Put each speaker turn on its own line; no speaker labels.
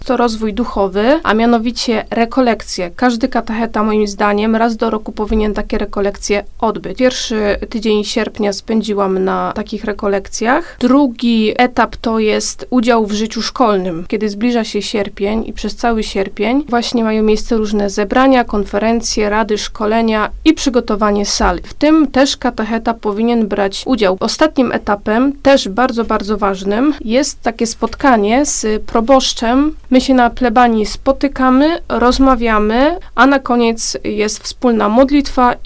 To rozwój duchowy, a mianowicie rekolekcje. Każdy katecheta, moim zdaniem, raz do roku powinien takie rekolekcje odbyć. Pierwszy tydzień sierpnia spędziłam na takich rekolekcjach. Drugi etap to jest udział w życiu szkolnym. Kiedy zbliża się sierpień i przez cały sierpień właśnie mają miejsce różne zebrania, konferencje, rady, szkolenia i przygotowanie sali. W tym też katecheta powinien brać udział. Ostatnim etapem, też bardzo, bardzo ważnym, jest takie spotkanie z proboszczem. My się na plebanii spotykamy, rozmawiamy, a na koniec jest wspólna modlitwa